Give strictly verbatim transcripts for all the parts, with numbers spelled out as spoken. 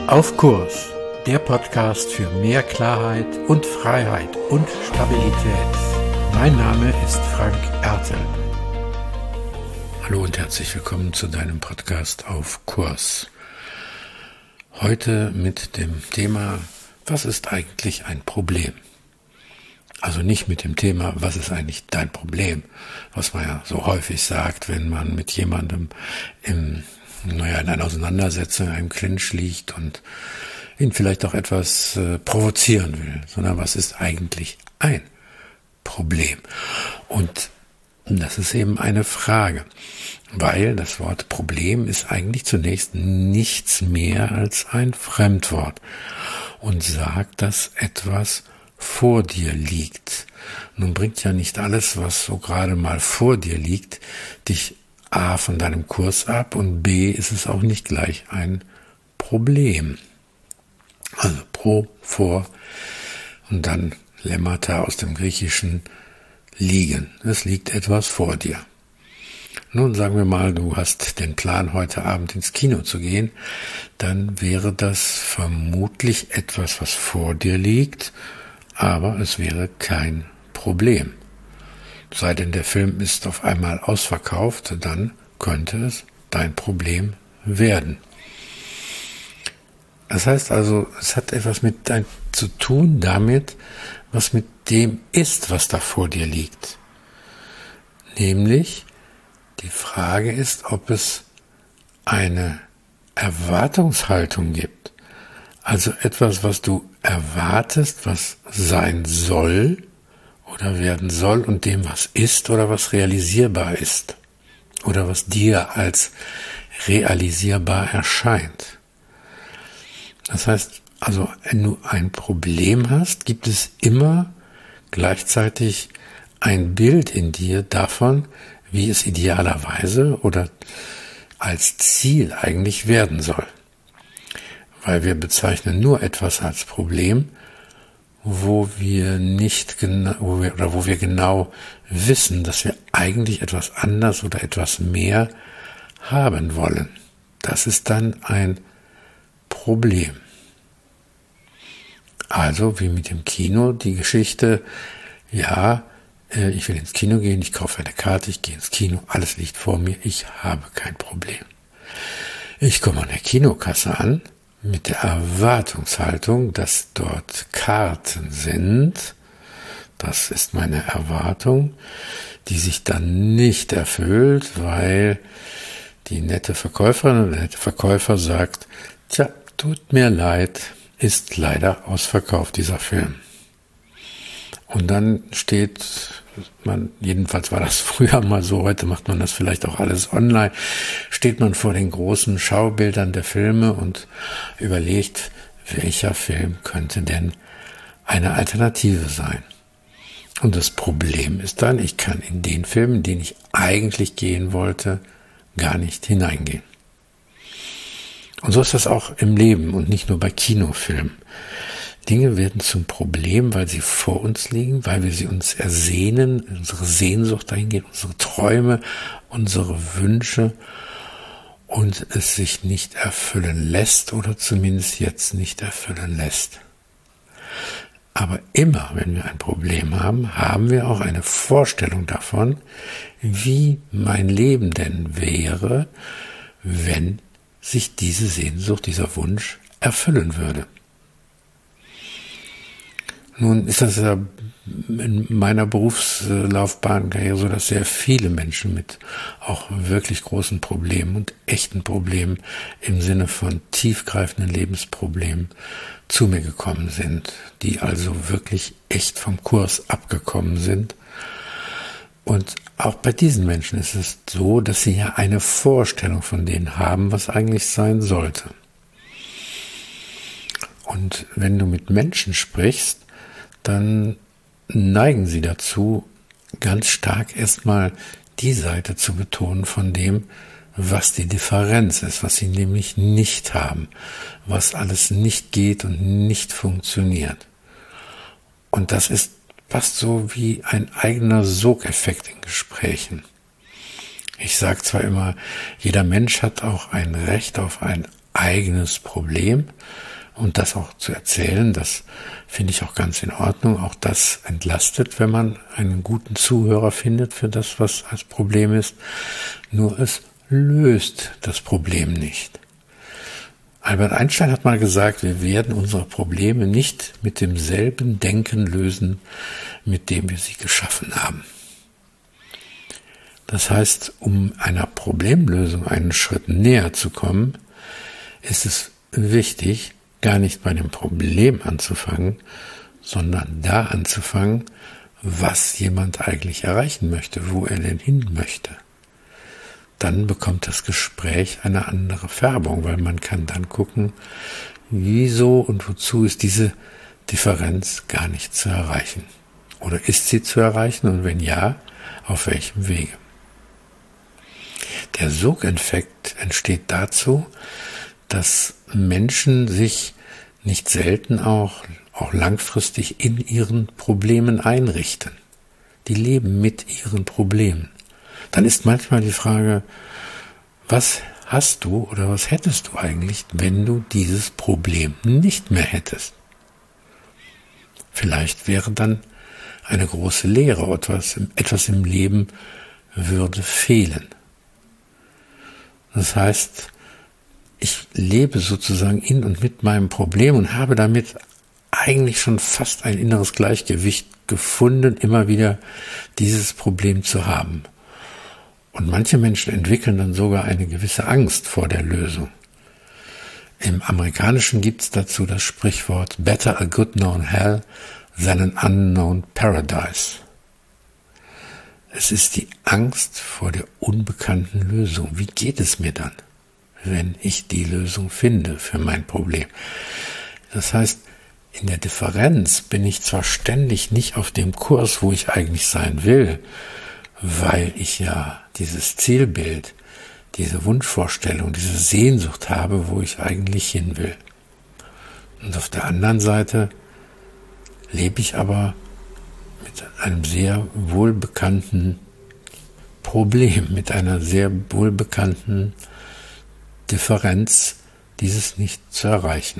Auf Kurs, der Podcast für mehr Klarheit und Freiheit und Stabilität. Mein Name ist Frank Ertel. Hallo und herzlich willkommen zu deinem Podcast Auf Kurs. Heute mit dem Thema, was ist eigentlich ein Problem? Also nicht mit dem Thema, was ist eigentlich dein Problem, was man ja so häufig sagt, wenn man mit jemandem im, naja, in einer Auseinandersetzung, in einem Clinch liegt und ihn vielleicht auch etwas äh, provozieren will, sondern was ist eigentlich ein Problem? Und das ist eben eine Frage, weil das Wort Problem ist eigentlich zunächst nichts mehr als ein Fremdwort und sagt, dass etwas vor dir liegt. Nun bringt ja nicht alles, was so gerade mal vor dir liegt, dich A von deinem Kurs ab und B ist es auch nicht gleich ein Problem. Also pro, vor und dann Lemmata aus dem Griechischen liegen. Es liegt etwas vor dir. Nun sagen wir mal, du hast den Plan, heute Abend ins Kino zu gehen, dann wäre das vermutlich etwas, was vor dir liegt, aber es wäre kein Problem. Sei denn, der Film ist auf einmal ausverkauft, dann könnte es dein Problem werden. Das heißt also, es hat etwas mit dein, zu tun damit, was mit dem ist, was da vor dir liegt. Nämlich, die Frage ist, ob es eine Erwartungshaltung gibt. Also etwas, was du erwartest, was sein soll oder werden soll und dem, was ist oder was realisierbar ist oder was dir als realisierbar erscheint. Das heißt, also wenn du ein Problem hast, gibt es immer gleichzeitig ein Bild in dir davon, wie es idealerweise oder als Ziel eigentlich werden soll. Weil wir bezeichnen nur etwas als Problem, wo wir nicht genau, wo wir, oder wo wir genau wissen, dass wir eigentlich etwas anders oder etwas mehr haben wollen. Das ist dann ein Problem. Also wie mit dem Kino, die Geschichte, ja, ich will ins Kino gehen, ich kaufe eine Karte, ich gehe ins Kino, alles liegt vor mir, ich habe kein Problem. Ich komme an der Kinokasse an, mit der Erwartungshaltung, dass dort Karten sind. Das ist meine Erwartung, die sich dann nicht erfüllt, weil die nette Verkäuferin oder der nette Verkäufer sagt, tja, tut mir leid, ist leider ausverkauft, dieser Film. Und dann steht man, jedenfalls war das früher mal so, heute macht man das vielleicht auch alles online, steht man vor den großen Schaubildern der Filme und überlegt, welcher Film könnte denn eine Alternative sein. Und das Problem ist dann, ich kann in den Film, in den ich eigentlich gehen wollte, gar nicht hineingehen. Und so ist das auch im Leben und nicht nur bei Kinofilmen. Dinge werden zum Problem, weil sie vor uns liegen, weil wir sie uns ersehnen, unsere Sehnsucht dahin geht, unsere Träume, unsere Wünsche und es sich nicht erfüllen lässt oder zumindest jetzt nicht erfüllen lässt. Aber immer, wenn wir ein Problem haben, haben wir auch eine Vorstellung davon, wie mein Leben denn wäre, wenn sich diese Sehnsucht, dieser Wunsch erfüllen würde. Nun ist das ja in meiner Berufslaufbahn so, dass sehr viele Menschen mit auch wirklich großen Problemen und echten Problemen im Sinne von tiefgreifenden Lebensproblemen zu mir gekommen sind, die also wirklich echt vom Kurs abgekommen sind. Und auch bei diesen Menschen ist es so, dass sie ja eine Vorstellung von denen haben, was eigentlich sein sollte. Und wenn du mit Menschen sprichst, dann neigen sie dazu, ganz stark erstmal die Seite zu betonen von dem, was die Differenz ist, was sie nämlich nicht haben, was alles nicht geht und nicht funktioniert. Und das ist fast so wie ein eigener Sogeffekt in Gesprächen. Ich sage zwar immer, jeder Mensch hat auch ein Recht auf ein eigenes Problem und das auch zu erzählen, das finde ich auch ganz in Ordnung. Auch das entlastet, wenn man einen guten Zuhörer findet für das, was als Problem ist. Nur es löst das Problem nicht. Albert Einstein hat mal gesagt, wir werden unsere Probleme nicht mit demselben Denken lösen, mit dem wir sie geschaffen haben. Das heißt, um einer Problemlösung einen Schritt näher zu kommen, ist es wichtig, gar nicht bei dem Problem anzufangen, sondern da anzufangen, was jemand eigentlich erreichen möchte, wo er denn hin möchte. Dann bekommt das Gespräch eine andere Färbung, weil man kann dann gucken, wieso und wozu ist diese Differenz gar nicht zu erreichen. Oder ist sie zu erreichen und wenn ja, auf welchem Wege? Der Sogeffekt entsteht dazu, dass Menschen sich nicht selten auch, auch langfristig in ihren Problemen einrichten. Die leben mit ihren Problemen. Dann ist manchmal die Frage, was hast du oder was hättest du eigentlich, wenn du dieses Problem nicht mehr hättest? Vielleicht wäre dann eine große Leere, etwas, etwas im Leben würde fehlen. Das heißt, ich lebe sozusagen in und mit meinem Problem und habe damit eigentlich schon fast ein inneres Gleichgewicht gefunden, immer wieder dieses Problem zu haben. Und manche Menschen entwickeln dann sogar eine gewisse Angst vor der Lösung. Im Amerikanischen gibt es dazu das Sprichwort Better a good known hell than an unknown paradise. Es ist die Angst vor der unbekannten Lösung. Wie geht es mir dann, wenn ich die Lösung finde für mein Problem? Das heißt, in der Differenz bin ich zwar ständig nicht auf dem Kurs, wo ich eigentlich sein will, weil ich ja dieses Zielbild, diese Wunschvorstellung, diese Sehnsucht habe, wo ich eigentlich hin will. Und auf der anderen Seite lebe ich aber mit einem sehr wohlbekannten Problem, mit einer sehr wohlbekannten Differenz, dieses nicht zu erreichen.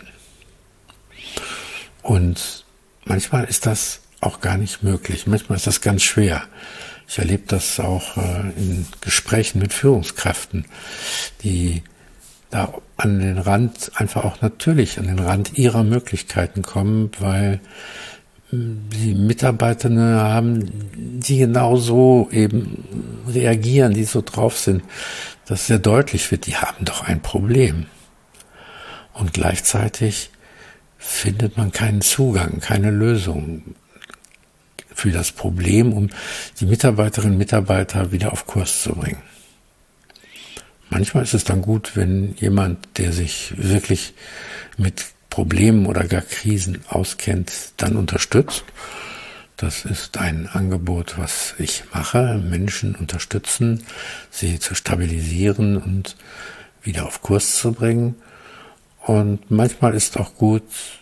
Und manchmal ist das auch gar nicht möglich. Manchmal ist das ganz schwer. Ich erlebe das auch äh, in Gesprächen mit Führungskräften, die da an den Rand, einfach auch natürlich an den Rand ihrer Möglichkeiten kommen, weil die Mitarbeiter haben, die genauso eben reagieren, die so drauf sind, dass sehr deutlich wird, die haben doch ein Problem. Und gleichzeitig findet man keinen Zugang, keine Lösung für das Problem, um die Mitarbeiterinnen und Mitarbeiter wieder auf Kurs zu bringen. Manchmal ist es dann gut, wenn jemand, der sich wirklich mit Problemen oder gar Krisen auskennt, dann unterstützt. Das ist ein Angebot, was ich mache, Menschen unterstützen, sie zu stabilisieren und wieder auf Kurs zu bringen. Und manchmal ist auch gut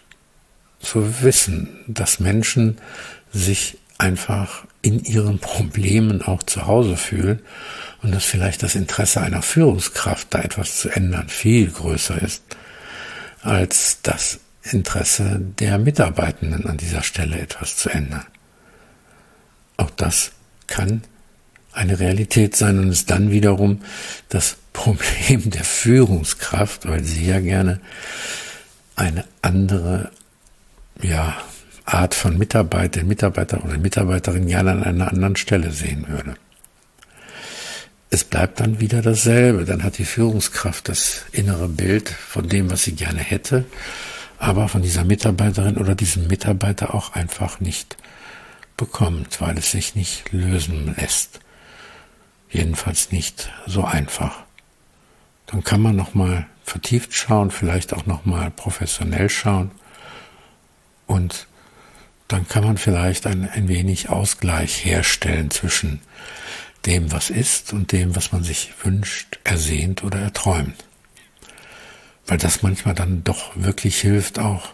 zu wissen, dass Menschen sich einfach in ihren Problemen auch zu Hause fühlen und dass vielleicht das Interesse einer Führungskraft, da etwas zu ändern, viel größer ist als das Interesse der Mitarbeitenden an dieser Stelle etwas zu ändern. Auch das kann eine Realität sein und ist dann wiederum das Problem der Führungskraft, weil sie ja gerne eine andere ja, Art von Mitarbeiter, Mitarbeiter oder Mitarbeiterin gerne an einer anderen Stelle sehen würde. Es bleibt dann wieder dasselbe. Dann hat die Führungskraft das innere Bild von dem, was sie gerne hätte, aber von dieser Mitarbeiterin oder diesem Mitarbeiter auch einfach nicht bekommt, weil es sich nicht lösen lässt. Jedenfalls nicht so einfach. Dann kann man nochmal vertieft schauen, vielleicht auch nochmal professionell schauen und dann kann man vielleicht ein, ein wenig Ausgleich herstellen zwischen dem, was ist und dem, was man sich wünscht, ersehnt oder erträumt. Weil das manchmal dann doch wirklich hilft, auch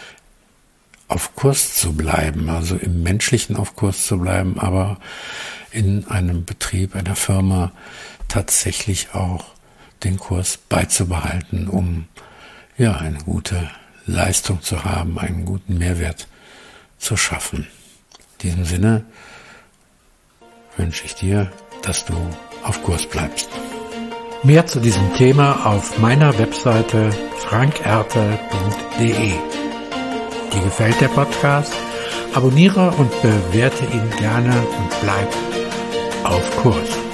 auf Kurs zu bleiben, also im Menschlichen auf Kurs zu bleiben, aber in einem Betrieb, einer Firma tatsächlich auch den Kurs beizubehalten, um ja, eine gute Leistung zu haben, einen guten Mehrwert zu schaffen. In diesem Sinne wünsche ich dir, dass du auf Kurs bleibst. Mehr zu diesem Thema auf meiner Webseite frank ertel punkt de. Dir gefällt der Podcast? Abonniere und bewerte ihn gerne und bleib auf Kurs.